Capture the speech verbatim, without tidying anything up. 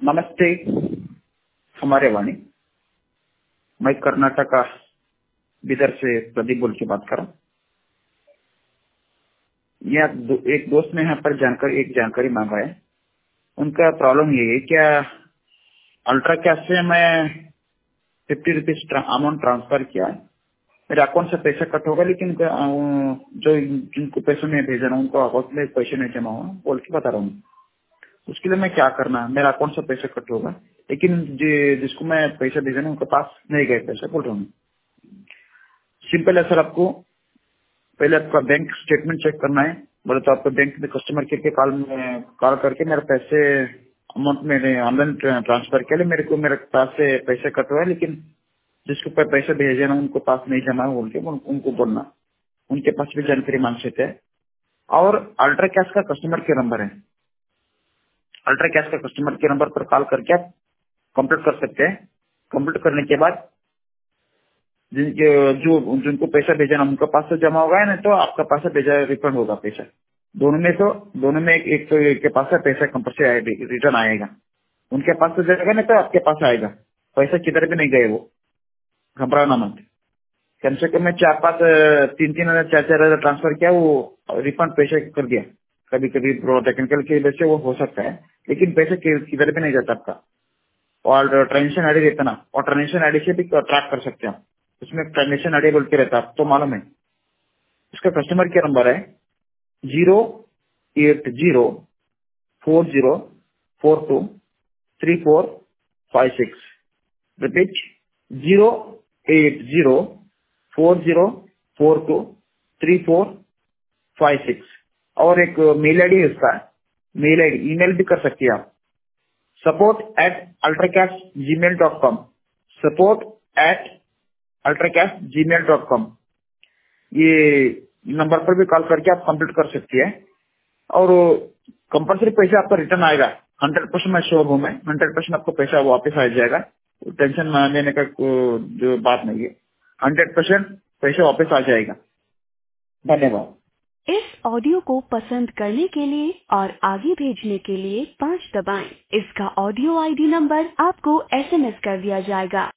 नमस्ते हमारे वाणी। मैं कर्नाटका बिदर से प्रदीप बोल के बात कर रहा हूँ। यह दो, एक दोस्त ने यहाँ पर जानकारी एक जानकारी मांगा है। उनका प्रॉब्लम ये है, क्या अल्ट्रा कैश से मैं फिफ्टी रुपीज अमाउंट ट्रांसफर किया है, मेरे अकाउंट से पैसा कट होगा, लेकिन उनका, अ, जो जिनको पैसे मैं भेज रहा हूँ उनको अकाउंट में पैसे नहीं जमा हुआ बोल के बता रहा हूँ। उसके लिए मैं क्या करना है? मेरा अकाउंट से पैसे कट होगा, लेकिन जि, जिसको मैं पैसे भेज रहा हूँ उनके पास नहीं गए पैसे बोल रहा हूँ। सिंपल है सर, आपको पहले आपका बैंक स्टेटमेंट चेक करना है। बोले तो आपको बैंक में कस्टमर केयर के कॉल में कॉल करके मेरे पैसे अमाउंट मैंने ऑनलाइन ट्रांसफर किया, मेरे को मेरे पास से पैसे कट हुआ है, लेकिन जिसको पे पैसे भेजे ना उनको पास नहीं जमा बोल के उन, उनको बोलना, उनके पास भी जानकारी मांग सकते हैं। और अल्ट्रा कैश का कस्टमर केयर नंबर है, अल्ट्रा कैश का कस्टमर केयर नंबर पर कॉल करके आप कंप्लीट कर सकते हैं। कंप्लीट करने के बाद जिनके जो जिनको पैसा भेजा ना उनका पास से जमा होगा, ना तो आपका पैसा भेजा रिफंड होगा पैसा। दोनों में तो दोनों में एक, एक तो एक के पास से पैसा कंपल्सरी रिटर्न आएगा, उनके पास से जाएगा नहीं तो आपके पास आएगा। पैसा किधर भी नहीं गए, वो घबराना मत। कम से कम मैं चार पाँच तीन तीन हजार चार चार हजार ट्रांसफर किया, वो रिफंड पैसे कर दिया। कभी कभी टेक्निकल की वजह से वो हो सकता है, लेकिन पैसे किधर भी नहीं जाता आपका। और ट्रांजेक्शन आईडी रहता ना, और ट्रांजेक्शन आईडी से भी ट्रैक कर सकते हैं आप। उसमें ट्रांजेक्शन आईडी बोल के रहता है, तो मालूम है। उसका कस्टमर केयर नंबर है zero eight zero four zero four two three four five six. Repeat, zero eight zero four zero four two three four five six. और एक मेल आईडी है उसका, मेल आईडी ईमेल भी कर सकती है आप, support at UltraCash Gmail dot com. Support at UltraCash Gmail dot com. ये नंबर पर भी कॉल करके आप कंप्लीट कर सकती है। और कंपल्सरी पैसा आपका रिटर्न आएगा, हंड्रेड परसेंट मैं श्योर हूँ, मैं हंड्रेड परसेंट आपको पैसा वापस आ जाएगा। टेंशन लेने का को- जो बात नहीं है, हंड्रेड परसेंट पैसा वापस आ जाएगा। धन्यवाद। इस ऑडियो को पसंद करने के लिए और आगे भेजने के लिए पाँच दबाएं। इसका ऑडियो आईडी नंबर आपको एसएमएस कर दिया जाएगा।